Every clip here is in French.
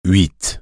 8.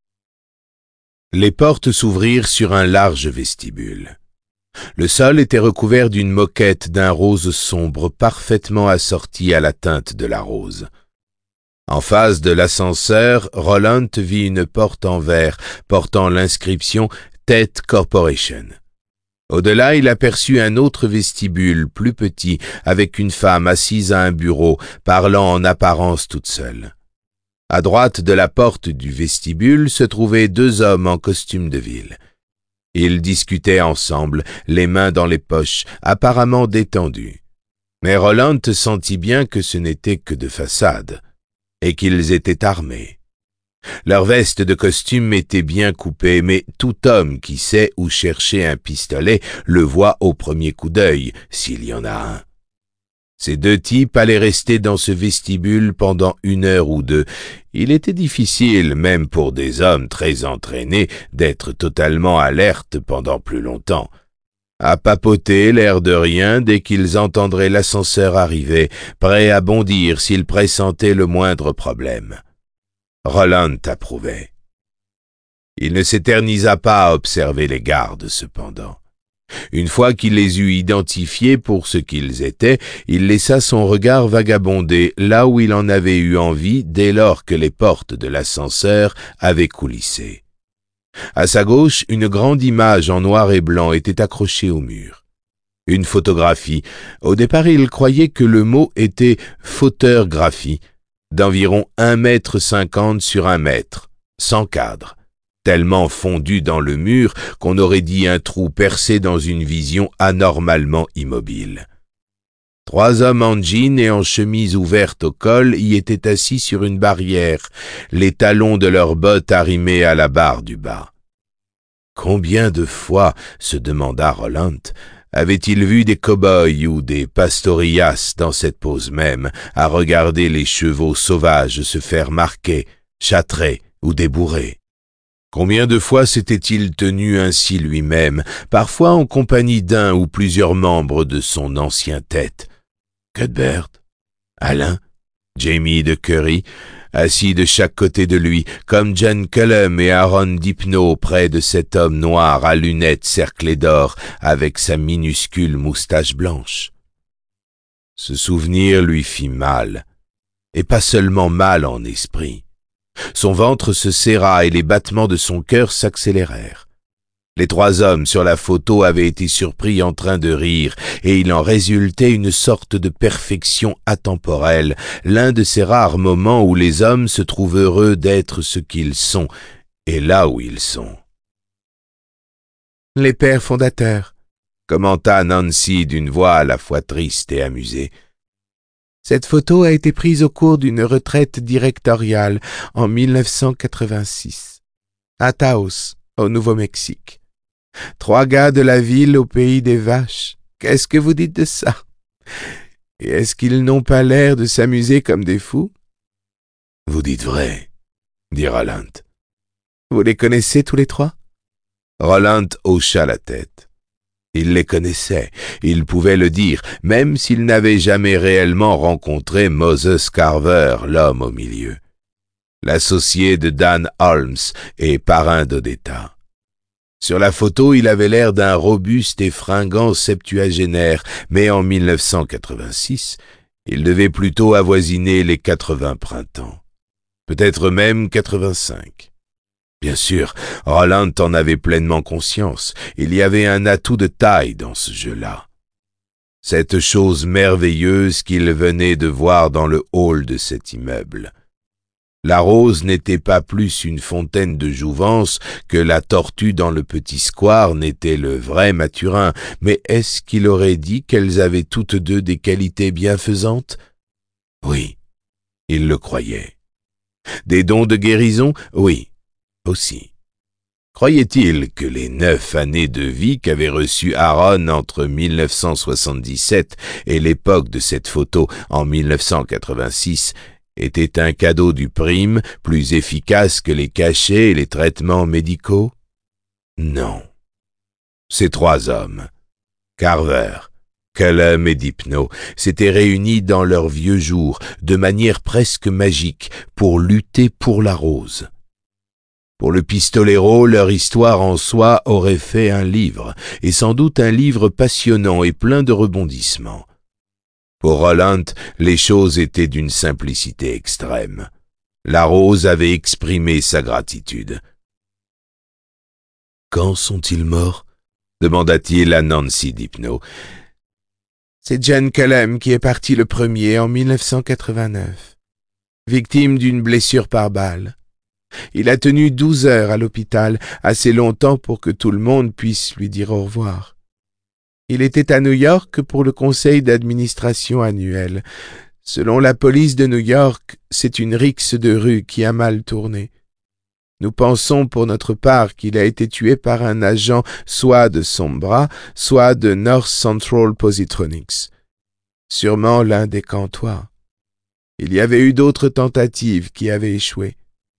Les portes s'ouvrirent sur un large vestibule. Le sol était recouvert d'une moquette d'un rose sombre parfaitement assortie à la teinte de la rose. En face de l'ascenseur, Roland vit une porte en verre portant l'inscription « Tet Corporation ». Au-delà, il aperçut un autre vestibule, plus petit, avec une femme assise à un bureau, parlant en apparence toute seule. À droite de la porte du vestibule se trouvaient deux hommes en costume de ville. Ils discutaient ensemble, les mains dans les poches, apparemment détendus. Mais Roland sentit bien que ce n'était que de façade, et qu'ils étaient armés. Leurs vestes de costume étaient bien coupées, mais tout homme qui sait où chercher un pistolet le voit au premier coup d'œil, s'il y en a un. Ces deux types allaient rester dans ce vestibule pendant 1 heure ou 2. Il était difficile, même pour des hommes très entraînés, d'être totalement alertes pendant plus longtemps. À papoter, l'air de rien, dès qu'ils entendraient l'ascenseur arriver, prêts à bondir s'ils pressentaient le moindre problème. Roland approuvait. Il ne s'éternisa pas à observer les gardes, cependant. Une fois qu'il les eut identifiés pour ce qu'ils étaient, il laissa son regard vagabonder là où il en avait eu envie dès lors que les portes de l'ascenseur avaient coulissé. À sa gauche, une grande image en noir et blanc était accrochée au mur. Une photographie. Au départ, il croyait que le mot était « photographie », d'environ 1,50 m sur 1 mètre, sans cadre, tellement fondu dans le mur qu'on aurait dit un trou percé dans une vision anormalement immobile. 3 hommes en jean et en chemise ouverte au col y étaient assis sur une barrière, les talons de leurs bottes arrimés à la barre du bas. Combien de fois, se demanda Roland, avait-il vu des cow-boys ou des pastorillas dans cette pose même, à regarder les chevaux sauvages se faire marquer, châtrer ou débourrer? Combien de fois s'était-il tenu ainsi lui-même, parfois en compagnie d'un ou plusieurs membres de son ancien tête? Cuthbert, Alain, Jamie de Curry, assis de chaque côté de lui, comme John Cullum et Aaron Dipno près de cet homme noir à lunettes cerclées d'or avec sa minuscule moustache blanche. Ce souvenir lui fit mal, et pas seulement mal en esprit. Son ventre se serra et les battements de son cœur s'accélérèrent. Les 3 hommes sur la photo avaient été surpris en train de rire, et il en résultait une sorte de perfection atemporelle, l'un de ces rares moments où les hommes se trouvent heureux d'être ce qu'ils sont, et là où ils sont. « Les pères fondateurs », commenta Nancy d'une voix à la fois triste et amusée. Cette photo a été prise au cours d'une retraite directoriale en 1986, à Taos, au Nouveau-Mexique. 3 gars de la ville au pays des vaches. Qu'est-ce que vous dites de ça? Et est-ce qu'ils n'ont pas l'air de s'amuser comme des fous? Vous dites vrai, dit Roland. Vous les connaissez tous les 3? Roland hocha la tête. Il les connaissait, il pouvait le dire, même s'il n'avait jamais réellement rencontré Moses Carver, l'homme au milieu, l'associé de Dan Holmes et parrain d'Odetta. Sur la photo, il avait l'air d'un robuste et fringant septuagénaire, mais en 1986, il devait plutôt avoisiner les 80 printemps, peut-être même 85. Bien sûr, Roland en avait pleinement conscience. Il y avait un atout de taille dans ce jeu-là. Cette chose merveilleuse qu'il venait de voir dans le hall de cet immeuble. La rose n'était pas plus une fontaine de jouvence que la tortue dans le petit square n'était le vrai Mathurin, mais est-ce qu'il aurait dit qu'elles avaient toutes deux des qualités bienfaisantes? Oui, il le croyait. Des dons de guérison? Oui. Aussi. Croyait-il que les 9 années de vie qu'avait reçues Aaron entre 1977 et l'époque de cette photo en 1986 étaient un cadeau du prime plus efficace que les cachets et les traitements médicaux? Non. Ces 3 hommes, Carver, Cullum et Dipno, s'étaient réunis dans leurs vieux jours, de manière presque magique, pour lutter pour la rose. Pour le pistolero, leur histoire en soi aurait fait un livre, et sans doute un livre passionnant et plein de rebondissements. Pour Roland, les choses étaient d'une simplicité extrême. La rose avait exprimé sa gratitude. « Quand sont-ils morts ?» demanda-t-il à Nancy Dipno. « C'est John Cullum qui est parti le premier en 1989, victime d'une blessure par balle. Il a tenu 12 heures à l'hôpital, assez longtemps pour que tout le monde puisse lui dire au revoir. Il était à New York pour le conseil d'administration annuel. Selon la police de New York, c'est une rixe de rue qui a mal tourné. Nous pensons pour notre part qu'il a été tué par un agent soit de Sombra, soit de North Central Positronics. Sûrement l'un des Cantois. Il y avait eu d'autres tentatives qui avaient échoué.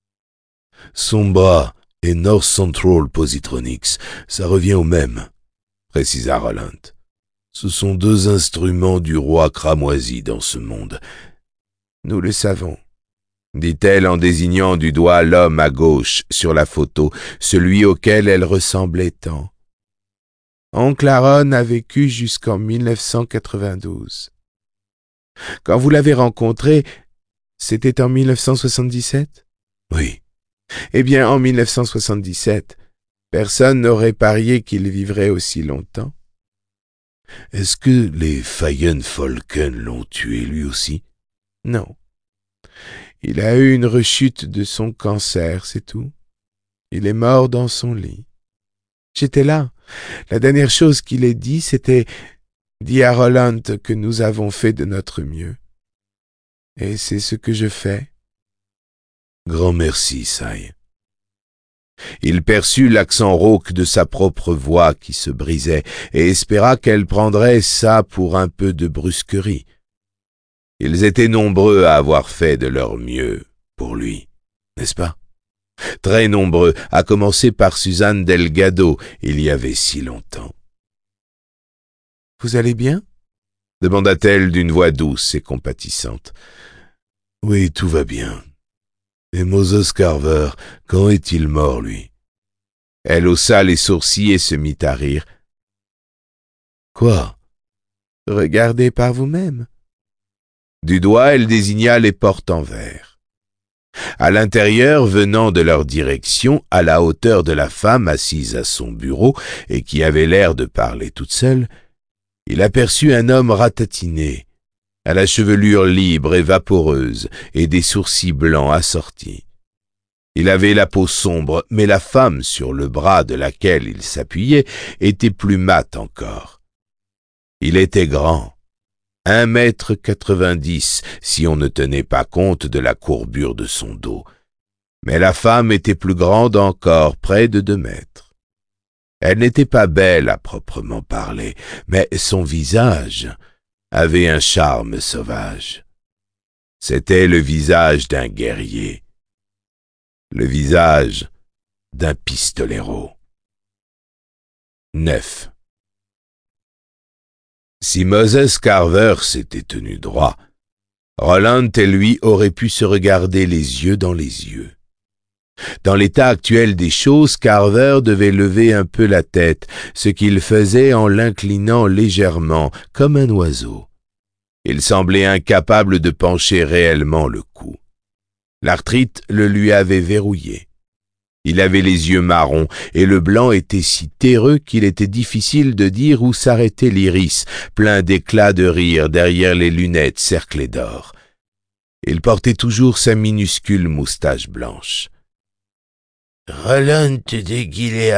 Sombra et North Central Positronics, ça revient au même, précisa Roland. Ce sont deux instruments du roi cramoisi dans ce monde. Nous le savons, dit-elle en désignant du doigt l'homme à gauche sur la photo, celui auquel elle ressemblait tant. Oncle Aaron a vécu jusqu'en 1992. Quand vous l'avez rencontré, c'était en 1977? Oui. Eh bien, en 1977, personne n'aurait parié qu'il vivrait aussi longtemps. Est-ce que les Feigenfolken l'ont tué lui aussi? Non. Il a eu une rechute de son cancer, c'est tout. Il est mort dans son lit. J'étais là. La dernière chose qu'il ait dit, c'était « Dis à Roland que nous avons fait de notre mieux. » Et c'est ce que je fais. Grand merci, Sai. Il perçut l'accent rauque de sa propre voix qui se brisait et espéra qu'elle prendrait ça pour un peu de brusquerie. Ils étaient nombreux à avoir fait de leur mieux pour lui, n'est-ce pas? Très nombreux, à commencer par Suzanne Delgado, il y avait si longtemps. « Vous allez bien ?» demanda-t-elle d'une voix douce et compatissante. « Oui, tout va bien. Et Moses Carver, quand est-il mort, lui ?» Elle haussa les sourcils et se mit à rire. « Quoi? Regardez par vous-même. » Du doigt, elle désigna les portes en verre. À l'intérieur, venant de leur direction, à la hauteur de la femme assise à son bureau et qui avait l'air de parler toute seule, il aperçut un homme ratatiné, à la chevelure libre et vaporeuse et des sourcils blancs assortis. Il avait la peau sombre, mais la femme sur le bras de laquelle il s'appuyait était plus mate encore. Il était grand, 1,90 m si on ne tenait pas compte de la courbure de son dos, mais la femme était plus grande encore, près de 2 mètres. Elle n'était pas belle à proprement parler, mais son visage avait un charme sauvage. C'était le visage d'un guerrier, le visage d'un pistolero. 9. Si Moses Carver s'était tenu droit, Roland et lui auraient pu se regarder les yeux dans les yeux. Dans l'état actuel des choses, Carver devait lever un peu la tête, ce qu'il faisait en l'inclinant légèrement, comme un oiseau. Il semblait incapable de pencher réellement le cou. L'arthrite le lui avait verrouillé. Il avait les yeux marrons, et le blanc était si terreux qu'il était difficile de dire où s'arrêtait l'iris, plein d'éclats de rire derrière les lunettes cerclées d'or. Il portait toujours sa minuscule moustache blanche. « Roland de Gilead !»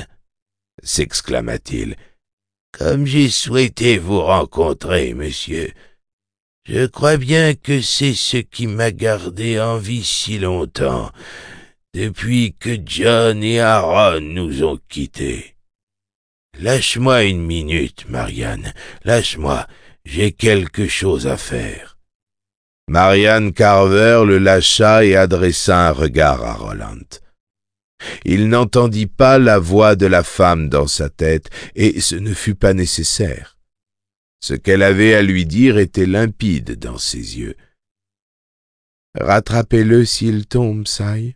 s'exclama-t-il. « Comme j'ai souhaité vous rencontrer, monsieur. Je crois bien que c'est ce qui m'a gardé en vie si longtemps, depuis que John et Aaron nous ont quittés. Lâche-moi une minute, Marianne, lâche-moi, j'ai quelque chose à faire. » Marianne Carver le lâcha et adressa un regard à Roland. Il n'entendit pas la voix de la femme dans sa tête, et ce ne fut pas nécessaire. Ce qu'elle avait à lui dire était limpide dans ses yeux. « Rattrapez-le s'il tombe, Sai. »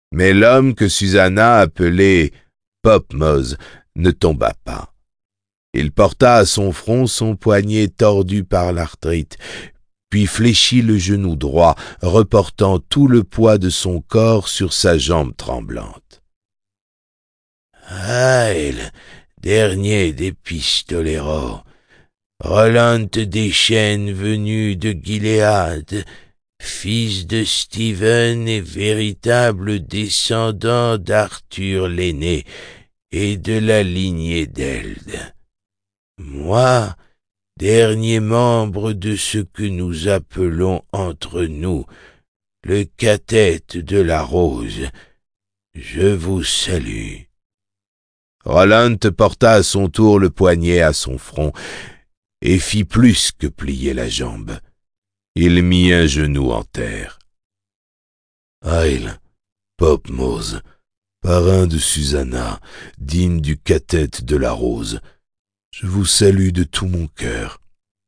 Mais l'homme que Susanna appelait Pop-Moz ne tomba pas. Il porta à son front son poignet tordu par l'arthrite, puis fléchit le genou droit, reportant tout le poids de son corps sur sa jambe tremblante. « Heil, dernier des pistoleros, Roland des Chênes venu de Gilead, fils de Stephen et véritable descendant d'Arthur l'aîné et de la lignée d'Eld. Moi, dernier membre de ce que nous appelons entre nous le cathète de la rose, je vous salue. » Roland porta à son tour le poignet à son front et fit plus que plier la jambe. Il mit un genou en terre. « Heil, Pop-Moz, parrain de Susanna, digne du cathète de la rose, je vous salue de tout mon cœur. »«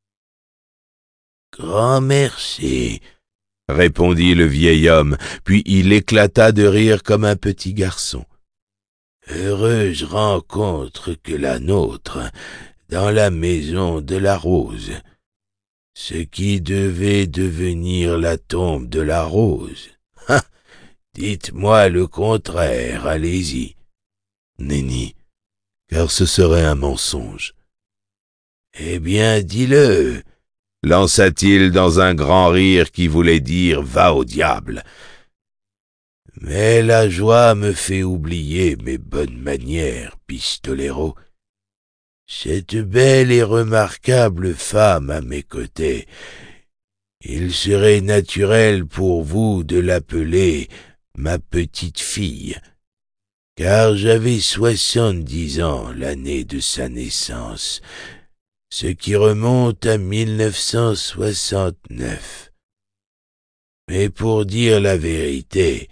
Grand merci, » répondit le vieil homme, puis il éclata de rire comme un petit garçon. « Heureuse rencontre que la nôtre dans la maison de la rose, ce qui devait devenir la tombe de la rose. Ah, dites-moi le contraire, allez-y. »« Nenni, car ce serait un mensonge. »« Eh bien, dis-le, » lança-t-il dans un grand rire qui voulait dire « va au diable ». Mais la joie me fait oublier mes bonnes manières, pistolero. Cette belle et remarquable femme à mes côtés, il serait naturel pour vous de l'appeler ma petite fille, car j'avais 70 ans l'année de sa naissance, ce qui remonte à 1969. Mais pour dire la vérité,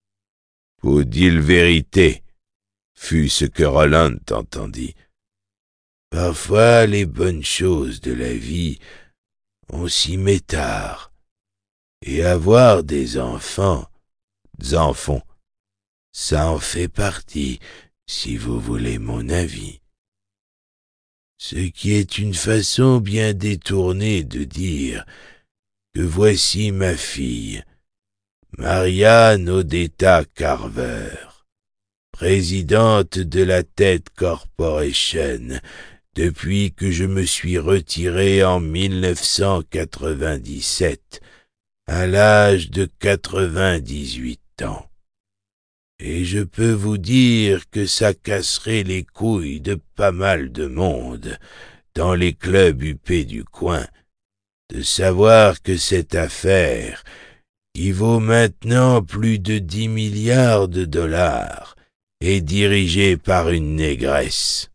fut ce que Roland entendit. Parfois, les bonnes choses de la vie, on s'y met tard, et avoir des enfants, ça en fait partie, si vous voulez mon avis. Ce qui est une façon bien détournée de dire que voici ma fille, Marianne Odetta Carver, présidente de la Ted Corporation, depuis que je me suis retiré en 1997, à l'âge de 98 ans. Et je peux vous dire que ça casserait les couilles de pas mal de monde, dans les clubs huppés du coin, de savoir que cette affaire, qui vaut maintenant plus de 10 milliards de dollars, est dirigée par une négresse.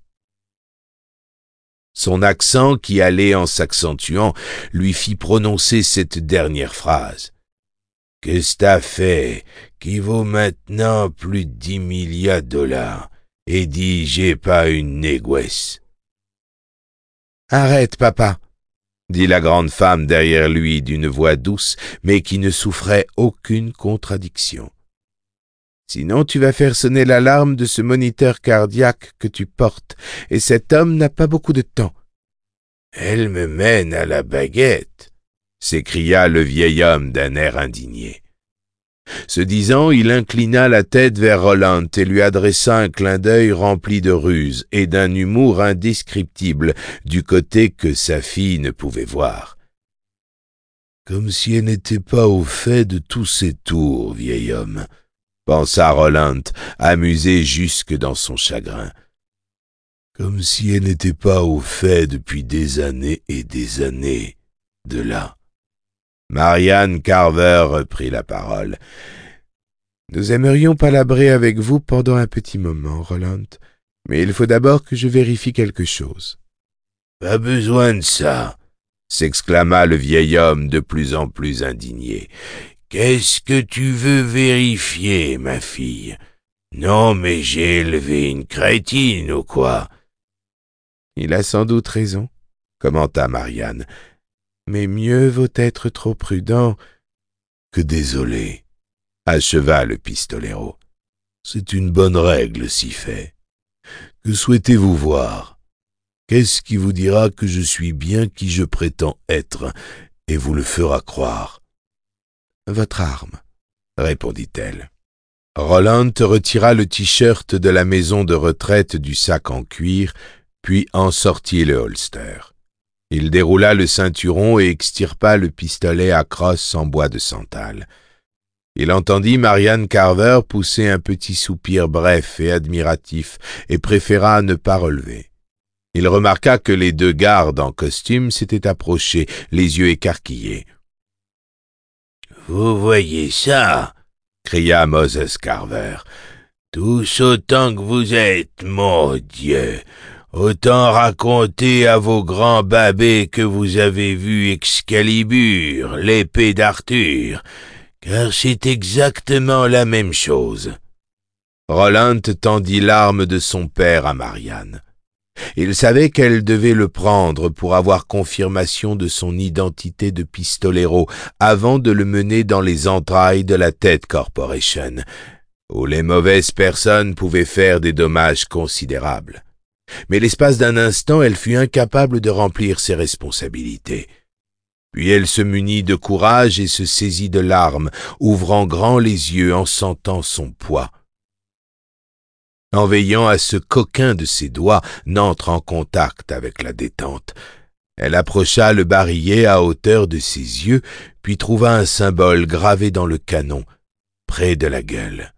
Son accent, qui allait en s'accentuant, lui fit prononcer cette dernière phrase. « Que cette affaire, qui vaut maintenant plus de 10 milliards de dollars, est dirigée par une négresse. »« Arrête, papa !» dit la grande femme derrière lui d'une voix douce, mais qui ne souffrait aucune contradiction. « Sinon tu vas faire sonner l'alarme de ce moniteur cardiaque que tu portes, et cet homme n'a pas beaucoup de temps. »« Elle me mène à la baguette !» s'écria le vieil homme d'un air indigné. Ce disant, il inclina la tête vers Roland et lui adressa un clin d'œil rempli de ruse et d'un humour indescriptible du côté que sa fille ne pouvait voir. « Comme si elle n'était pas au fait de tous ces tours, vieil homme, » pensa Roland, amusé jusque dans son chagrin. « Comme si elle n'était pas au fait depuis des années et des années de là. » Marianne Carver reprit la parole. « Nous aimerions palabrer avec vous pendant un petit moment, Roland, mais il faut d'abord que je vérifie quelque chose. »« Pas besoin de ça !» s'exclama le vieil homme de plus en plus indigné. « Qu'est-ce que tu veux vérifier, ma fille? Non, mais j'ai élevé une crétine ou quoi ?» ?»« Il a sans doute raison, » commenta Marianne. « Mais mieux vaut être trop prudent que désolé, » acheva le pistolero. C'est une bonne règle, si fait. Que souhaitez-vous voir? Qu'est-ce qui vous dira que je suis bien qui je prétends être, et vous le fera croire? Votre arme, répondit-elle. Roland retira le t-shirt de la maison de retraite du sac en cuir, puis en sortit le holster. Il déroula le ceinturon et extirpa le pistolet à crosse en bois de santal. Il entendit Marianne Carver pousser un petit soupir bref et admiratif et préféra ne pas relever. Il remarqua que les deux gardes en costume s'étaient approchés, les yeux écarquillés. « Vous voyez ça ?» cria Moses Carver. « Tous autant que vous êtes, mon Dieu! Autant raconter à vos grands babés que vous avez vu Excalibur, l'épée d'Arthur, car c'est exactement la même chose. » Roland tendit l'arme de son père à Marianne. Il savait qu'elle devait le prendre pour avoir confirmation de son identité de pistolero avant de le mener dans les entrailles de la Ted Corporation, où les mauvaises personnes pouvaient faire des dommages considérables. Mais l'espace d'un instant, elle fut incapable de remplir ses responsabilités. Puis elle se munit de courage et se saisit de l'arme, ouvrant grand les yeux en sentant son poids. En veillant à ce qu'aucun de ses doigts n'entre en contact avec la détente, elle approcha le barillet à hauteur de ses yeux, puis trouva un symbole gravé dans le canon, près de la gueule.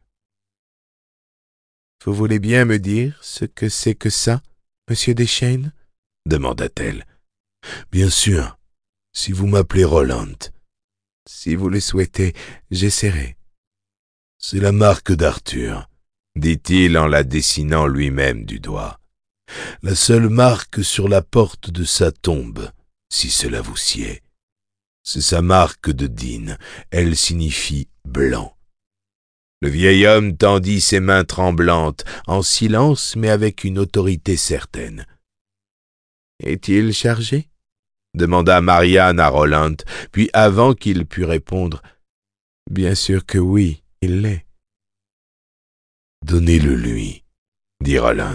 « Vous voulez bien me dire ce que c'est que ça, monsieur Deschaines ?» demanda-t-elle. « Bien sûr, si vous m'appelez Roland. »« Si vous le souhaitez, j'essaierai. »« C'est la marque d'Arthur, » dit-il en la dessinant lui-même du doigt. « La seule marque sur la porte de sa tombe, si cela vous sied. C'est sa marque de Dean, elle signifie blanc. » Le vieil homme tendit ses mains tremblantes, en silence mais avec une autorité certaine. « Est-il chargé ?» demanda Marianne à Roland, puis avant qu'il pût répondre, « Bien sûr que oui, il l'est. » « Donnez-le lui, » dit Roland.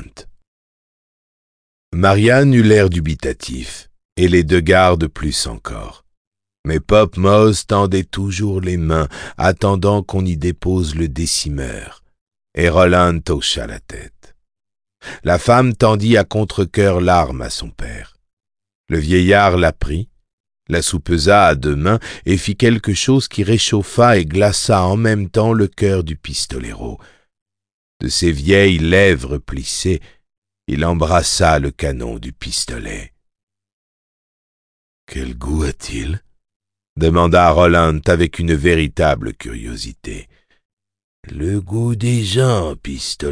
Marianne eut l'air dubitatif, et les deux gardes plus encore. Mais Pop Moss tendait toujours les mains, attendant qu'on y dépose le décimeur, et Roland hocha la tête. La femme tendit à contre-cœur l'arme à son père. Le vieillard la prit, la soupesa à deux mains et fit quelque chose qui réchauffa et glaça en même temps le cœur du pistolero. De ses vieilles lèvres plissées, il embrassa le canon du pistolet. « Quel goût a-t-il » demanda Roland avec une véritable curiosité. « Le goût des gens, pistolero, »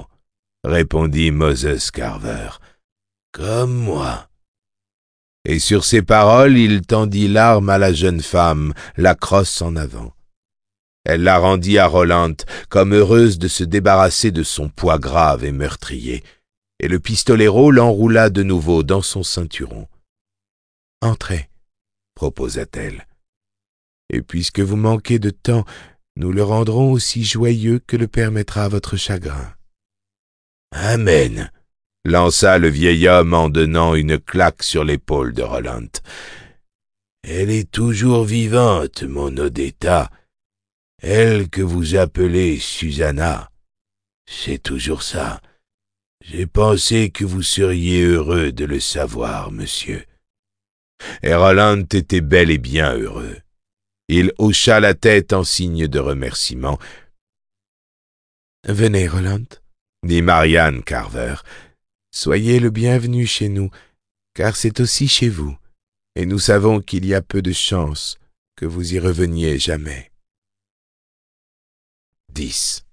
répondit Moses Carver, « comme moi. » Et sur ces paroles, il tendit l'arme à la jeune femme, la crosse en avant. Elle la rendit à Roland, comme heureuse de se débarrasser de son poids grave et meurtrier, et le pistolero l'enroula de nouveau dans son ceinturon. « Entrez, » proposa-t-elle. « Et puisque vous manquez de temps, nous le rendrons aussi joyeux que le permettra votre chagrin. »« Amen !» lança le vieil homme en donnant une claque sur l'épaule de Roland. « Elle est toujours vivante, mon Odetta. Elle que vous appelez Susanna. C'est toujours ça. J'ai pensé que vous seriez heureux de le savoir, monsieur. » Et Roland était bel et bien heureux. Il hocha la tête en signe de remerciement. « Venez, Roland, » dit Marianne Carver. « Soyez le bienvenu chez nous, car c'est aussi chez vous, et nous savons qu'il y a peu de chance que vous y reveniez jamais. » 10.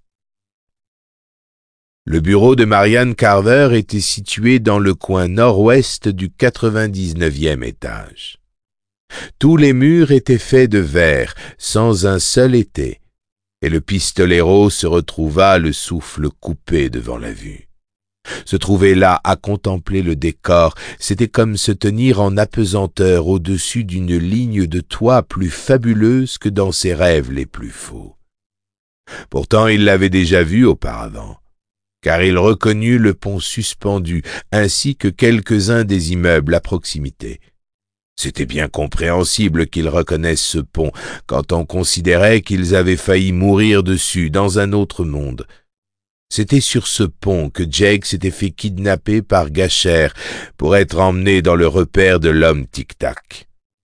Le bureau de Marianne Carver était situé dans le coin nord-ouest du 99e étage. Tous les murs étaient faits de verre, sans un seul étai, et le pistolero se retrouva le souffle coupé devant la vue. Se trouver là à contempler le décor, c'était comme se tenir en apesanteur au-dessus d'une ligne de toit plus fabuleuse que dans ses rêves les plus faux. Pourtant il l'avait déjà vu auparavant, car il reconnut le pont suspendu ainsi que quelques-uns des immeubles à proximité. C'était bien compréhensible qu'ils reconnaissent ce pont quand on considérait qu'ils avaient failli mourir dessus dans un autre monde. C'était sur ce pont que Jake s'était fait kidnapper par Gacher pour être emmené dans le repère de l'homme Tic-Tac.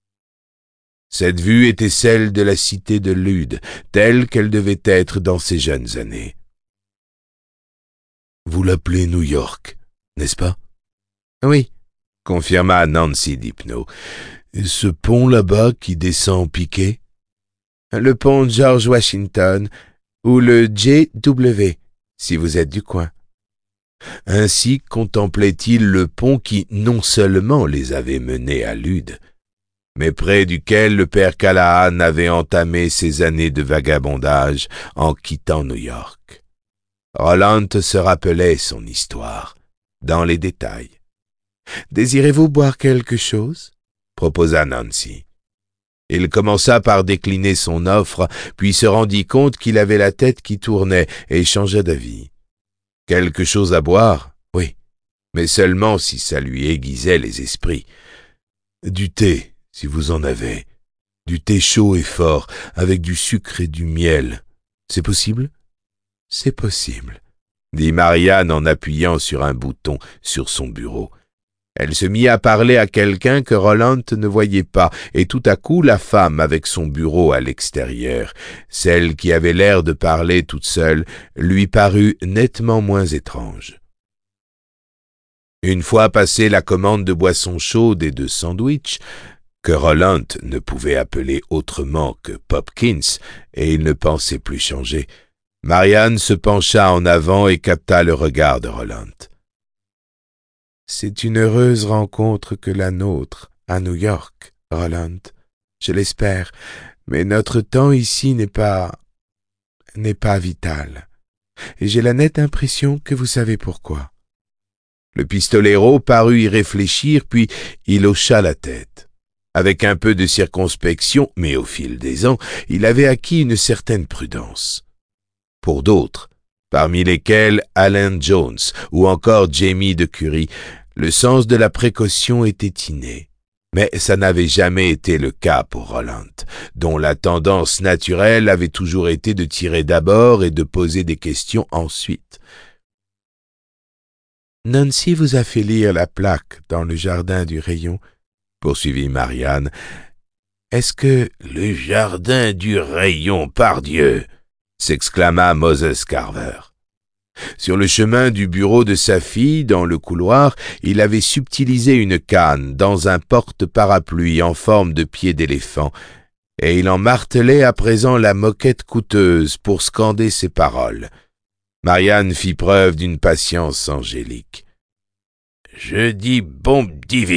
Cette vue était celle de la cité de Lude, telle qu'elle devait être dans ses jeunes années. « Vous l'appelez New York, n'est-ce pas ?»« Oui, » confirma Nancy Dipno. « Et ce pont là-bas qui descend en piqué ?»« Le pont George Washington, ou le JW, si vous êtes du coin. » Ainsi contemplait-il le pont qui non seulement les avait menés à Lude, mais près duquel le père Callahan avait entamé ses années de vagabondage en quittant New York. Roland se rappelait son histoire, dans les détails. « Désirez-vous boire quelque chose ?» proposa Nancy. Il commença par décliner son offre, puis se rendit compte qu'il avait la tête qui tournait et changea d'avis. Quelque chose à boire, oui, mais seulement si ça lui aiguisait les esprits. Du thé, si vous en avez. Du thé chaud et fort, avec du sucre et du miel. C'est possible ? C'est possible, dit Marianne en appuyant sur un bouton sur son bureau. Elle se mit à parler à quelqu'un que Roland ne voyait pas, et tout à coup la femme avec son bureau à l'extérieur, celle qui avait l'air de parler toute seule, lui parut nettement moins étrange. Une fois passée la commande de boissons chaudes et de sandwichs, que Roland ne pouvait appeler autrement que Popkins, et il ne pensait plus changer, Marianne se pencha en avant et capta le regard de Roland. « C'est une heureuse rencontre que la nôtre à New York, Roland. Je l'espère, mais notre temps ici n'est pas vital. Et j'ai la nette impression que vous savez pourquoi. » Le pistolero parut y réfléchir, puis il hocha la tête. Avec un peu de circonspection, mais au fil des ans, il avait acquis une certaine prudence. Pour d'autres, parmi lesquels Alan Jones ou encore Jamie de Curie, le sens de la précaution était inné. Mais ça n'avait jamais été le cas pour Roland, dont la tendance naturelle avait toujours été de tirer d'abord et de poser des questions ensuite. « Nancy vous a fait lire la plaque dans le jardin du rayon, » poursuivit Marianne. « Est-ce que... »« Le jardin du rayon, pardieu !» s'exclama Moses Carver. Sur le chemin du bureau de sa fille, dans le couloir, il avait subtilisé une canne dans un porte-parapluie en forme de pied d'éléphant, et il en martelait à présent la moquette coûteuse pour scander ses paroles. Marianne fit preuve d'une patience angélique. « Je dis bombe divine !»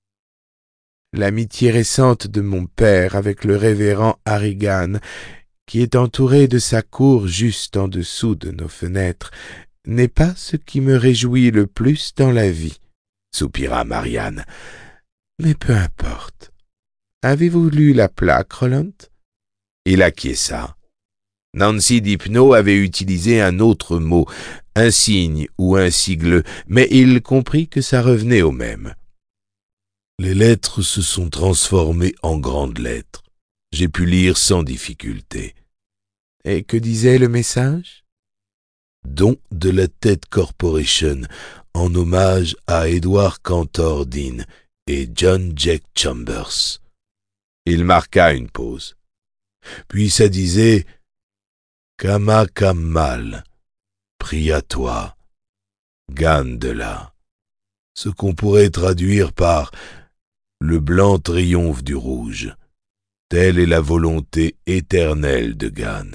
L'amitié récente de mon père avec le révérend Harrigan, qui est entouré de sa cour juste en dessous de nos fenêtres, n'est pas ce qui me réjouit le plus dans la vie, soupira Marianne. Mais peu importe. Avez-vous lu la plaque, Roland? Il acquiesça. Nancy Dipno avait utilisé un autre mot, un signe ou un sigle, mais il comprit que ça revenait au même. Les lettres se sont transformées en grandes lettres. J'ai pu lire sans difficulté. Et que disait le message? Don de la Ted Corporation, en hommage à Edward Cantor Dean et John Jack Chambers. Il marqua une pause. Puis ça disait « Kama Kamal, prie à toi, Gan de là », ce qu'on pourrait traduire par « Le blanc triomphe du rouge ». Telle est la volonté éternelle de Gan.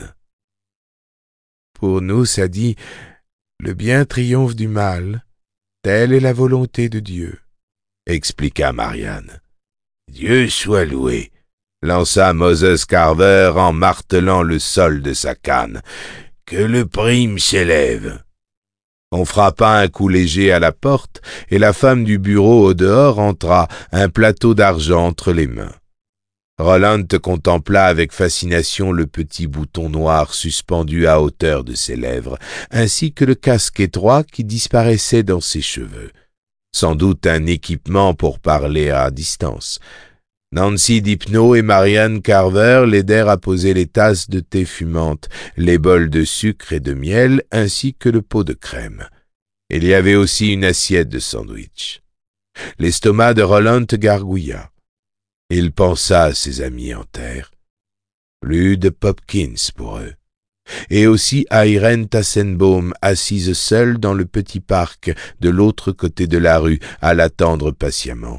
Pour nous, ça dit « Le bien triomphe du mal, telle est la volonté de Dieu », expliqua Marianne. Dieu soit loué, lança Moses Carver en martelant le sol de sa canne. Que le prime s'élève. On frappa un coup léger à la porte, et la femme du bureau au dehors entra, un plateau d'argent entre les mains. Roland contempla avec fascination le petit bouton noir suspendu à hauteur de ses lèvres, ainsi que le casque étroit qui disparaissait dans ses cheveux. Sans doute un équipement pour parler à distance. Nancy Dipno et Marianne Carver l'aidèrent à poser les tasses de thé fumante, les bols de sucre et de miel, ainsi que le pot de crème. Il y avait aussi une assiette de sandwich. L'estomac de Roland gargouilla. Il pensa à ses amis en terre. Plus de Popkins pour eux. Et aussi à Irène Tassenbaum, assise seule dans le petit parc de l'autre côté de la rue, à l'attendre patiemment.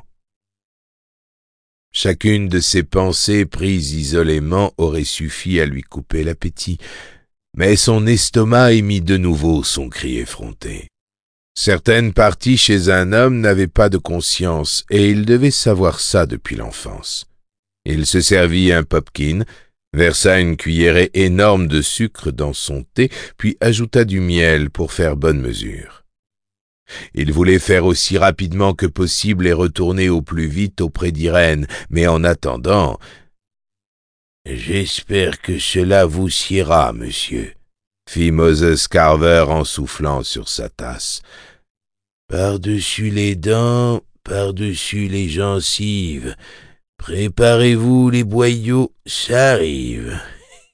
Chacune de ces pensées prises isolément aurait suffi à lui couper l'appétit, mais son estomac émit de nouveau son cri effronté. Certaines parties chez un homme n'avaient pas de conscience, et il devait savoir ça depuis l'enfance. Il se servit un popkin, versa une cuillerée énorme de sucre dans son thé, puis ajouta du miel pour faire bonne mesure. Il voulait faire aussi rapidement que possible et retourner au plus vite auprès d'Irène, mais en attendant... « J'espère que cela vous siera, monsieur, » fit Moses Carver en soufflant sur sa tasse. « Par-dessus les dents, par-dessus les gencives, préparez-vous les boyaux, ça arrive. Hé !»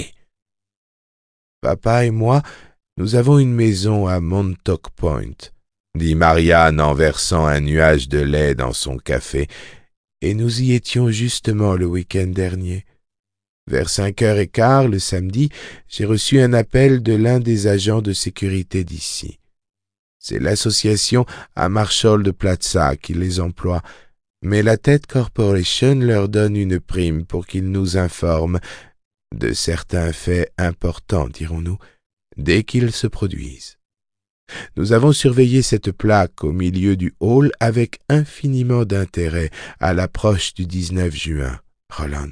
Papa et moi, nous avons une maison à Montauk Point, dit Marianne en versant un nuage de lait dans son café, et nous y étions justement le week-end dernier. Vers 5h15 le samedi, j'ai reçu un appel de l'un des agents de sécurité d'ici. C'est l'association à Marshall de Plaza qui les emploie, mais la Ted Corporation leur donne une prime pour qu'ils nous informent de certains faits importants, dirons-nous, dès qu'ils se produisent. Nous avons surveillé cette plaque au milieu du hall avec infiniment d'intérêt à l'approche du 19 juin, Roland.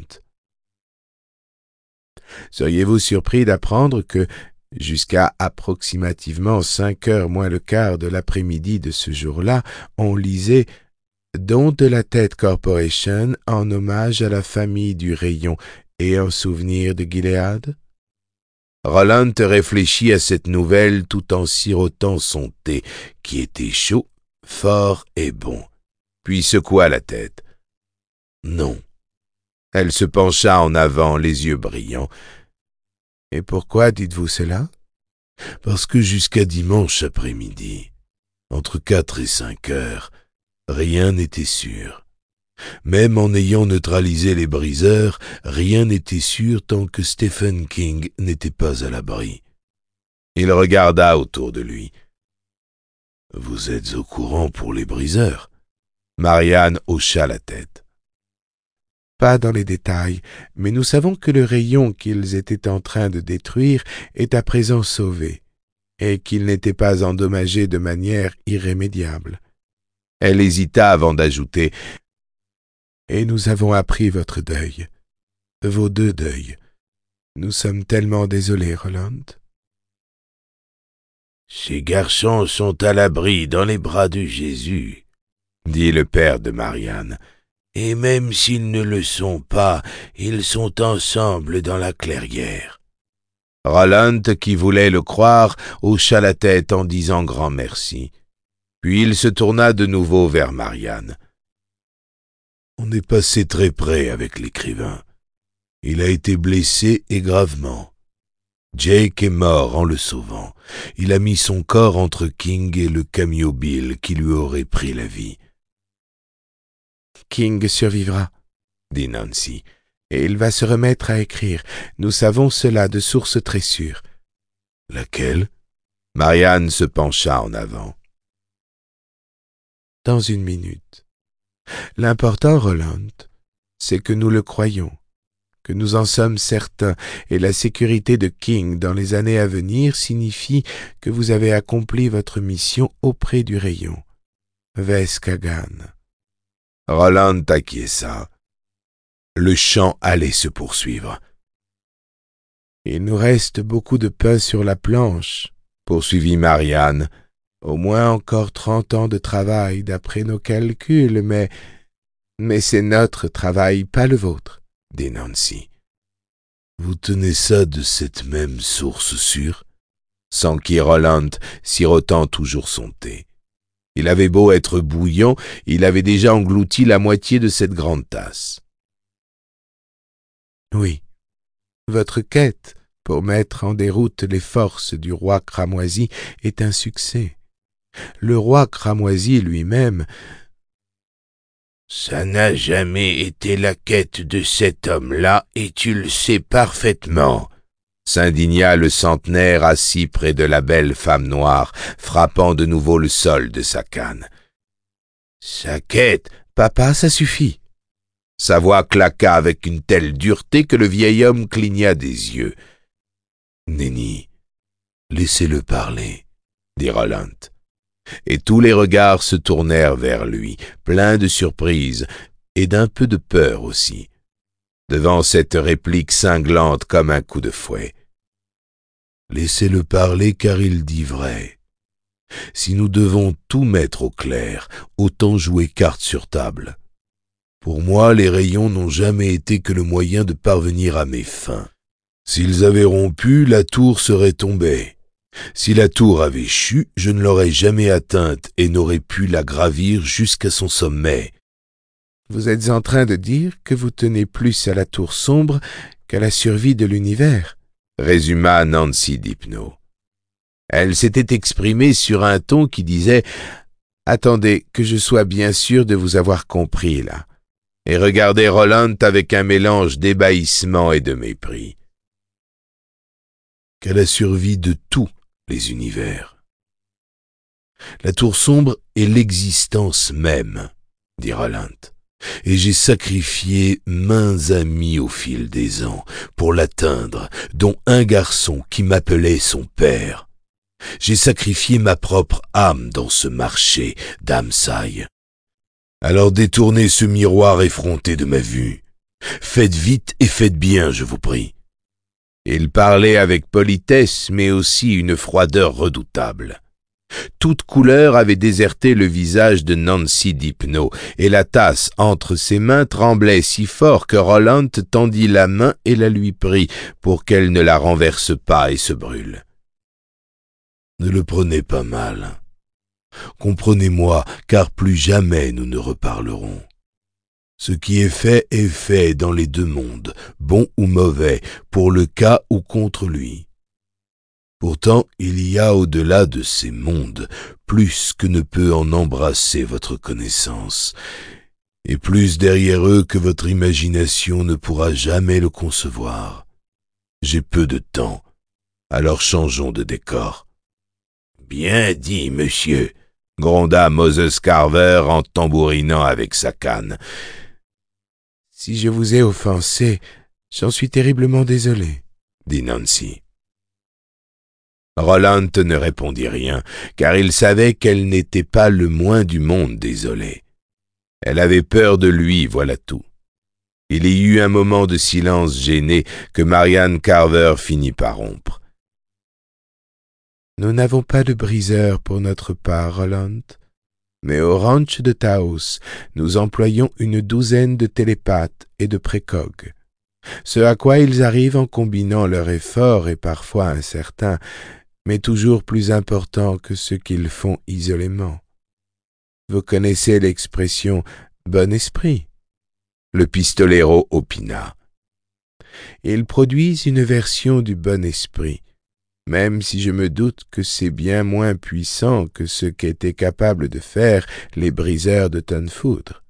Seriez-vous surpris d'apprendre que, jusqu'à approximativement 5h moins le quart de l'après-midi de ce jour-là, on lisait « Don de la Ted Corporation en hommage à la famille du Rayon et en souvenir de Gilead ?» Roland réfléchit à cette nouvelle tout en sirotant son thé, qui était chaud, fort et bon, puis secoua la tête. « Non. » Elle se pencha en avant, les yeux brillants. « Et pourquoi dites-vous cela? » « Parce que jusqu'à dimanche après-midi, entre 4 et 5 heures, rien n'était sûr. Même en ayant neutralisé les briseurs, rien n'était sûr tant que Stephen King n'était pas à l'abri. » Il regarda autour de lui. « Vous êtes au courant pour les briseurs ?» Marianne hocha la tête. « Pas dans les détails, mais nous savons que le rayon qu'ils étaient en train de détruire est à présent sauvé, et qu'il n'était pas endommagé de manière irrémédiable. » Elle hésita avant d'ajouter « Et nous avons appris votre deuil, vos 2 deuils. Nous sommes tellement désolés, Roland. » « Ces garçons sont à l'abri dans les bras de Jésus, » dit le père de Marianne. « Et même s'ils ne le sont pas, ils sont ensemble dans la clairière. » Roland, qui voulait le croire, hocha la tête en disant grand merci. Puis il se tourna de nouveau vers Marianne. « On est passé très près avec l'écrivain. Il a été blessé et gravement. Jake est mort en le sauvant. Il a mis son corps entre King et le camiobile qui lui aurait pris la vie. » « King survivra, » dit Nancy, « et il va se remettre à écrire. Nous savons cela de source très sûre. »« Laquelle ?» Marianne se pencha en avant. « Dans une minute. L'important, Roland, c'est que nous le croyons, que nous en sommes certains, et la sécurité de King dans les années à venir signifie que vous avez accompli votre mission auprès du rayon. Ves Kagan. » Roland acquiesça. Le chant allait se poursuivre. « Il nous reste beaucoup de pain sur la planche, » poursuivit Marianne. « Au moins encore 30 ans de travail, d'après nos calculs, mais c'est notre travail, pas le vôtre. dit Nancy. Vous tenez ça de cette même source sûre? S'enquit Roland, sirotant toujours son thé. Il avait beau être bouillant, il avait déjà englouti la moitié de cette grande tasse. Oui, votre quête pour mettre en déroute les forces du roi cramoisi est un succès. Le roi cramoisi lui-même... Ça n'a jamais été la quête de cet homme-là, et tu le sais parfaitement, s'indigna le centenaire assis près de la belle femme noire, frappant de nouveau le sol de sa canne. Sa quête, papa, ça suffit. Sa voix claqua avec une telle dureté que le vieil homme cligna des yeux. Nenni, laissez-le parler, dit Roland. Et tous les regards se tournèrent vers lui, pleins de surprise et d'un peu de peur aussi, devant cette réplique cinglante comme un coup de fouet. Laissez-le parler car il dit vrai. Si nous devons tout mettre au clair, autant jouer carte sur table. Pour moi, les rayons n'ont jamais été que le moyen de parvenir à mes fins. S'ils avaient rompu, la tour serait tombée. Si la tour avait chu, je ne l'aurais jamais atteinte et n'aurais pu la gravir jusqu'à son sommet. Vous êtes en train de dire que vous tenez plus à la tour sombre qu'à la survie de l'univers, résuma Nancy Dipno. Elle s'était exprimée sur un ton qui disait « Attendez que je sois bien sûr de vous avoir compris, là », et regardait Roland avec un mélange d'ébahissement et de mépris. Qu'à la survie de tous les univers. La tour sombre est l'existence même, dit Roland, et j'ai sacrifié maints amis au fil des ans pour l'atteindre, dont un garçon qui m'appelait son père. J'ai sacrifié ma propre âme dans ce marché d'Amsaï. Alors détournez ce miroir effronté de ma vue. Faites vite et faites bien, je vous prie. Il parlait avec politesse, mais aussi une froideur redoutable. Toute couleur avait déserté le visage de Nancy Dipno, et la tasse entre ses mains tremblait si fort que Roland tendit la main et la lui prit, pour qu'elle ne la renverse pas et se brûle. Ne le prenez pas mal. Comprenez-moi, car plus jamais nous ne reparlerons. Ce qui est fait dans les deux mondes, bon ou mauvais, pour le cas ou contre lui. Pourtant, il y a au-delà de ces mondes plus que ne peut en embrasser votre connaissance, et plus derrière eux que votre imagination ne pourra jamais le concevoir. J'ai peu de temps, alors changeons de décor. Bien dit, monsieur, gronda Moses Carver en tambourinant avec sa canne. Si je vous ai offensé, j'en suis terriblement désolé, dit Nancy. Roland ne répondit rien, car il savait qu'elle n'était pas le moins du monde désolée. Elle avait peur de lui, voilà tout. Il y eut un moment de silence gêné que Marianne Carver finit par rompre. Nous n'avons pas de briseur pour notre part, Roland, mais au ranch de Taos, nous employons une douzaine de télépathes et de précogs. Ce à quoi ils arrivent en combinant leur effort est parfois incertain, mais toujours plus important que ce qu'ils font isolément. Vous connaissez l'expression « bon esprit ». Le pistolero opina. Ils produisent une version du bon esprit, même si je me doute que c'est bien moins puissant que ce qu'étaient capables de faire les briseurs de tonnes foudre.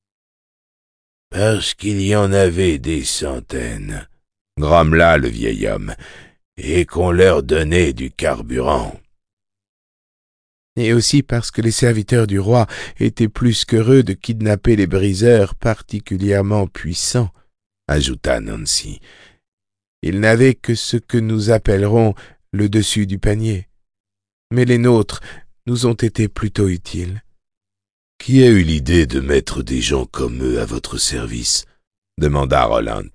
Parce qu'il y en avait des centaines, grommela le vieil homme, et qu'on leur donnait du carburant. Et aussi parce que les serviteurs du roi étaient plus qu'heureux de kidnapper les briseurs particulièrement puissants, ajouta Nancy. Ils n'avaient que ce que nous appellerons le dessus du panier. Mais les nôtres nous ont été plutôt utiles. Qui a eu l'idée de mettre des gens comme eux à votre service? Demanda Roland.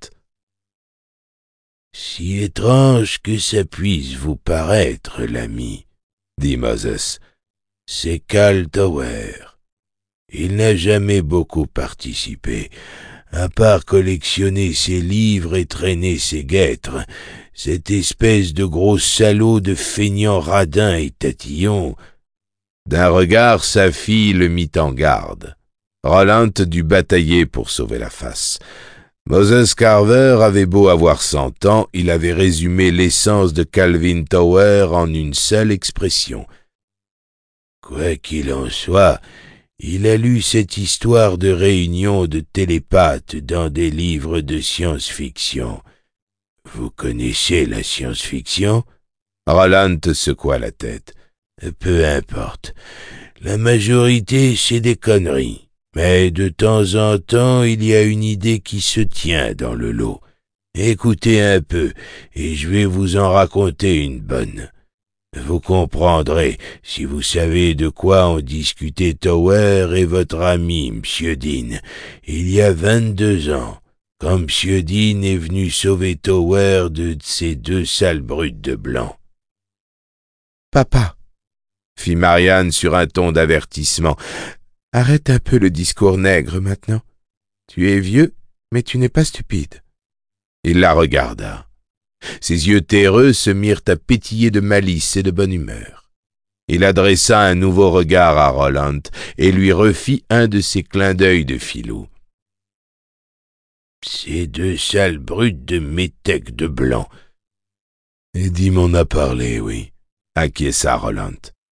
Si étrange que ça puisse vous paraître, l'ami, dit Moses, c'est Cal Tower. Il n'a jamais beaucoup participé, à part collectionner ses livres et traîner ses guêtres. Cette espèce de gros salaud de feignant radin et tatillon. » D'un regard, sa fille le mit en garde. Roland dut batailler pour sauver la face. Moses Carver avait beau avoir 100 ans, il avait résumé l'essence de Calvin Tower en une seule expression. Quoi qu'il en soit, il a lu cette histoire de réunion de télépathes dans des livres de science-fiction. Vous connaissez la science-fiction? Roland secoua la tête. Peu importe. La majorité, c'est des conneries. Mais de temps en temps, il y a une idée qui se tient dans le lot. Écoutez un peu, et je vais vous en raconter une bonne. Vous comprendrez si vous savez de quoi ont discuté Tower et votre ami, M. Dean, il y a 22 ans, quand M. Dean est venu sauver Tower de ces 2 sales brutes de blanc. « Papa !» fit Marianne sur un ton d'avertissement. « Arrête un peu le discours nègre maintenant. Tu es vieux, mais tu n'es pas stupide. » Il la regarda. Ses yeux terreux se mirent à pétiller de malice et de bonne humeur. Il adressa un nouveau regard à Roland et lui refit un de ses clins d'œil de filou. « Ces 2 sales brutes de métèques de blanc. » Eddie m'en a parlé, oui, acquiesça Roland.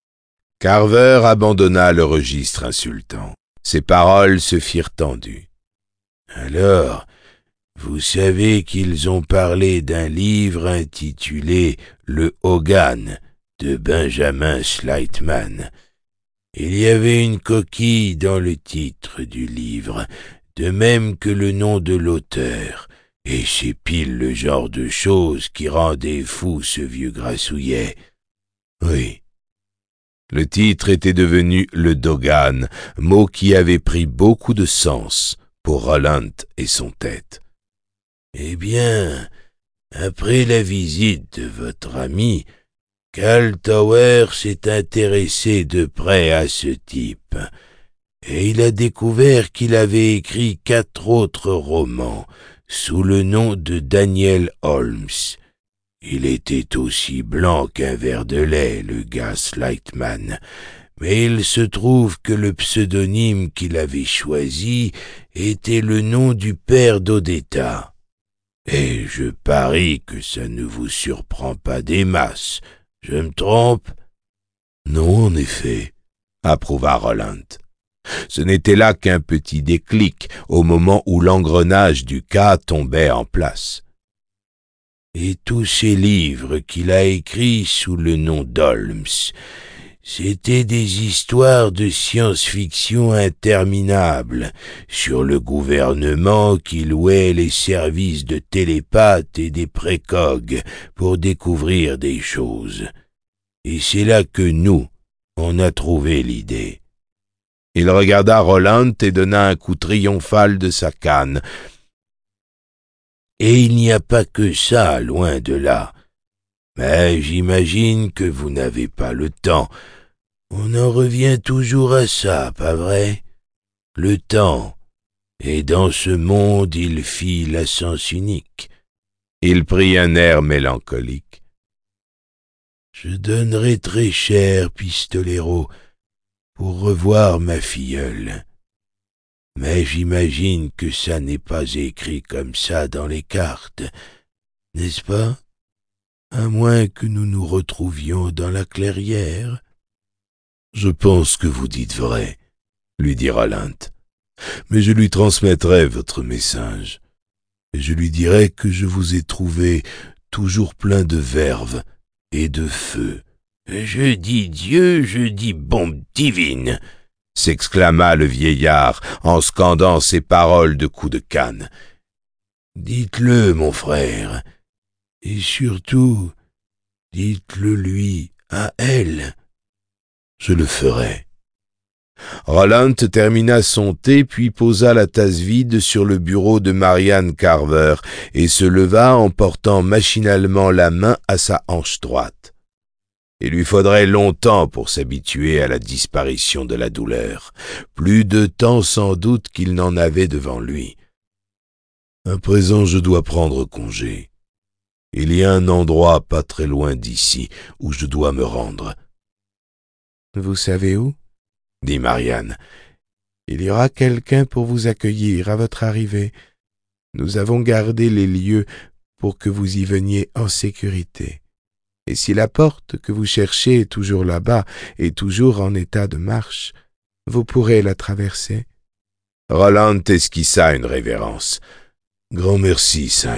Carver abandonna le registre insultant. Ses paroles se firent tendues. « Alors, vous savez qu'ils ont parlé d'un livre intitulé « Le Hogan » de Benjamin Slightman. Il y avait une coquille dans le titre du livre, de même que le nom de l'auteur, et c'est pile le genre de choses qui rendait fou ce vieux grassouillet. Oui. Le titre était devenu le Dogan, mot qui avait pris beaucoup de sens pour Roland et son tête. « Eh bien, après la visite de votre ami, Cal Tower s'est intéressé de près à ce type, et il a découvert qu'il avait écrit 4 autres romans sous le nom de Daniel Holmes. Il était aussi blanc qu'un verre de lait, le gars Slightman, mais il se trouve que le pseudonyme qu'il avait choisi était le nom du père d'Odetta. Et je parie que ça ne vous surprend pas des masses. Je me trompe? » »« Non, en effet, » approuva Roland. Ce n'était là qu'un petit déclic au moment où l'engrenage du cas tombait en place. « Et tous ces livres qu'il a écrits sous le nom d'Holmes, c'étaient des histoires de science-fiction interminables sur le gouvernement qui louait les services de télépathes et des précogs pour découvrir des choses. Et c'est là que nous, on a trouvé l'idée. » Il regarda Roland et donna un coup triomphal de sa canne. « Et il n'y a pas que ça, loin de là. Mais j'imagine que vous n'avez pas le temps. On en revient toujours à ça, pas vrai? Le temps. Et dans ce monde, il fit la sens unique. » Il prit un air mélancolique. « Je donnerai très cher, pistolero, pour revoir ma filleule. Mais j'imagine que ça n'est pas écrit comme ça dans les cartes, n'est-ce pas? À moins que nous nous retrouvions dans la clairière. »« Je pense que vous dites vrai, » lui dit Roland. « Mais je lui transmettrai votre message, et je lui dirai que je vous ai trouvé toujours plein de verve et de feu. »« Je dis Dieu, je dis bombe divine !» s'exclama le vieillard en scandant ces paroles de coups de canne. « Dites-le, mon frère, et surtout, dites-le lui à elle. » »« Je le ferai. » Roland termina son thé puis posa la tasse vide sur le bureau de Marianne Carver et se leva en portant machinalement la main à sa hanche droite. Il lui faudrait longtemps pour s'habituer à la disparition de la douleur, plus de temps sans doute qu'il n'en avait devant lui. À présent, je dois prendre congé. Il y a un endroit pas très loin d'ici où je dois me rendre. » « Vous savez où ?» dit Marianne. « Il y aura quelqu'un pour vous accueillir à votre arrivée. Nous avons gardé les lieux pour que vous y veniez en sécurité. Et si la porte que vous cherchez est toujours là-bas et toujours en état de marche, vous pourrez la traverser. » Roland esquissa une révérence. « Grand merci, Sai. »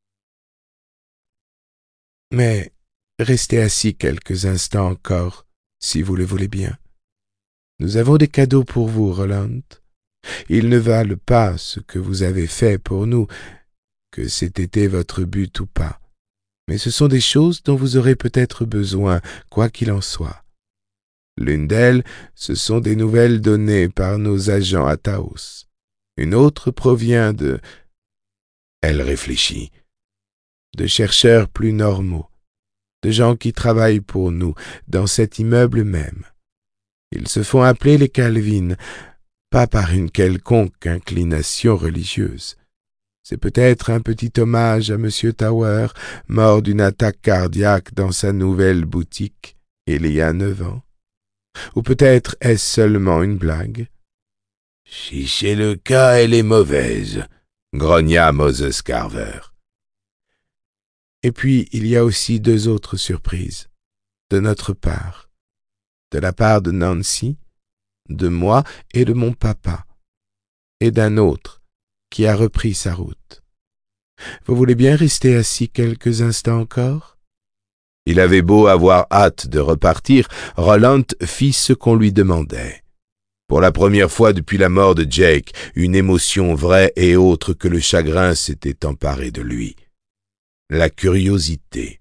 « Mais restez assis quelques instants encore, si vous le voulez bien. Nous avons des cadeaux pour vous, Roland. Ils ne valent pas ce que vous avez fait pour nous, que c'ait été votre but ou pas. Mais ce sont des choses dont vous aurez peut-être besoin, quoi qu'il en soit. L'une d'elles, ce sont des nouvelles données par nos agents à Taos. Une autre provient de... » Elle réfléchit. « de chercheurs plus normaux, de gens qui travaillent pour nous dans cet immeuble même. Ils se font appeler les Calvin, pas par une quelconque inclination religieuse. C'est peut-être un petit hommage à M. Tower, mort d'une attaque cardiaque dans sa nouvelle boutique il y a 9 ans. Ou peut-être est-ce seulement une blague. »« Si c'est le cas, elle est mauvaise, » grogna Moses Carver. Et puis, il y a aussi 2 autres surprises, de notre part. De la part de Nancy, de moi et de mon papa, et d'un autre qui a repris sa route. Vous voulez bien rester assis quelques instants encore? » Il avait beau avoir hâte de repartir, Roland fit ce qu'on lui demandait. Pour la première fois depuis la mort de Jake, une émotion vraie et autre que le chagrin s'était emparée de lui. La curiosité.